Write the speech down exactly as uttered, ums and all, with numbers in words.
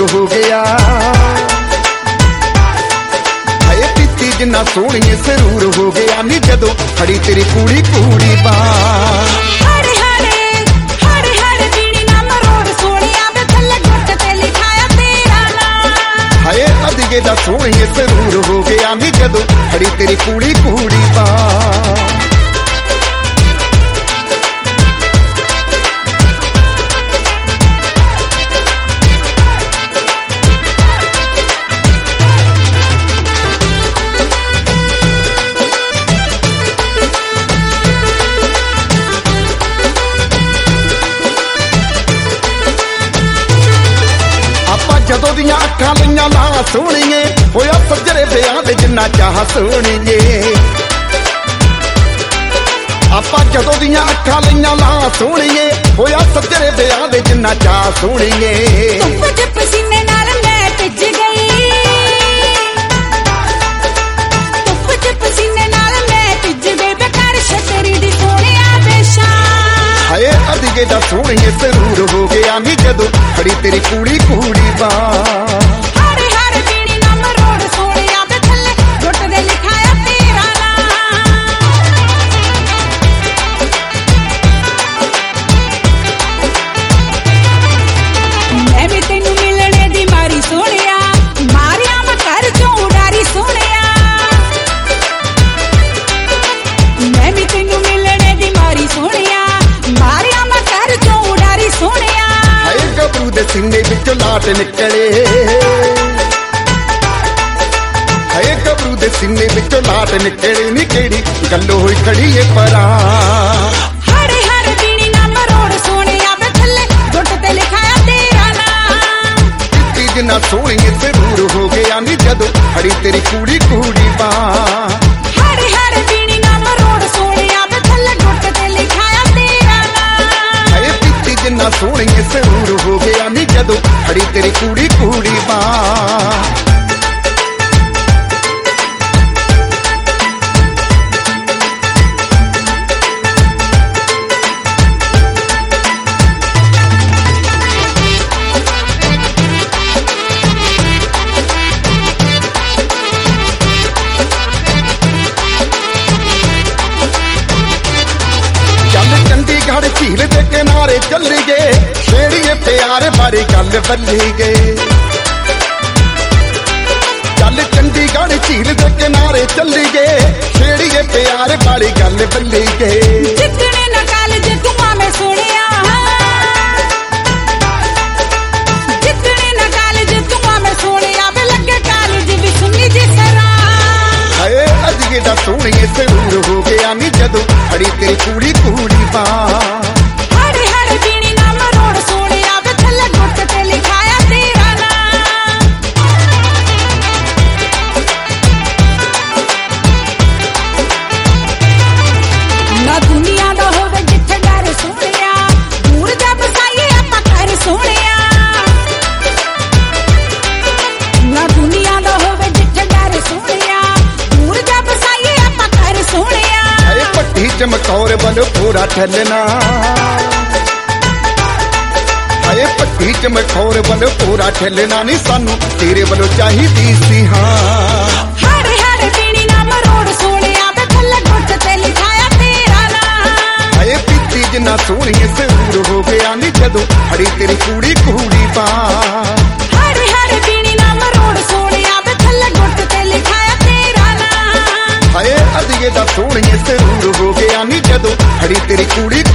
हो गया। हाय पीती जिन्ना सोहणीए सरूर हो गया नी जदों खड़ी तेरी कूड़ी कूड़ी बां। हाय अधगे दा सोहणीए सरूर हो गया नी जदों खड़ी तेरी कूड़ी कूड़ी बां। जदों दियां अखां लईयां ला सोहणीए होया सजरे ब्याह दे जिन्ना चाह सोहणीए। आपां जदों दियां अखां लईयां ला सोहणीए होया सजरे ब्याह दे जिन्ना चाह सोहणीए। धुप्प च पसीने नाल मैं भिज गई, धुप्प च पसीने नाल मैं भिज गई बेकार छतरी दी सोहणिया बेशा। हाय अधगे दा सोहणीए सरूर हो गया नी जदों खड़ी तेरी कूड़ी कूड़ी बां। सीने विचों लाट निकले, हाय गबरू दे सीने विचों लाट निकले नी केड़ी गल्लो होई खड़ी ए परां। हरे हरे बीनी ना मरोड़ सोहणिया वे थल्ले गुट ते लिखाया तेरा नाम। पीती जिन्ना सोहणीए सरूर हो गया नी जदों खड़ी तेरी कूड़ी कूड़ी बां। हरे हरे बीनी ना मरोड़ सोहणिया वे थल्ले गुट ते लिखाया तेरा नाम। हाय पीती जिन्ना सोहणीए सरूर हो गया नी जदों खड़ी तेरी कूड़ी कूड़ी बां। चंडीगढ़ झील दे किनारे चली गए छेड़िए प्यार बारी गल बल्ली गए। चल चंडीगढ़ झील दे किनारे चली गए छेड़िए प्यार बारी गल बल्ली गए। जितने ना कॉलेज तुमा में सुनिया, जितने ना कॉलेज तुमा में सुनिया वे लगे कॉलेज भी सुनी जी सरा। हाय अधगे दा सोहणीए सरूर हो गया नी जदों खड़ी तेरी कूड़ी कूड़ी बां। हरे हरे बीनी ना मरोड़ सोहणिया वे थल्ले गुट ते लिखाया तेरा नाम। ना दुनिया दा होवे जिथे डर सोहणिया दूर जा बसाईए आपां घर सोहणिया। ना दुनिया दा होवे जिथे डर सोहणिया दूर जा बसाईए आपां घर सोहणिया। हाय पट्टी चमकौर बल पूरा ठलना, हाय पट्टी चमकौर बल पूरा ठलना नी सानू तेरे बलों चाहिदी सी हां। हरे हरे बीनी ना मरोड़ सोहणिया वे थल्ले गुट ते लिखाया तेरा नाम। हाय पीती जिन्ना सोहणीए सरूर हो गया नी जदों खड़ी तेरी कूड़ी कूड़ी बां। हरे हरे बीनी ना मरोड़ सोहणिया वे थल्ले गुट ते लिखाया तेरा नाम। हाय अधगे दा सोहणीए सरूर हो गया नी जदों खड़ी तेरी कूड़ी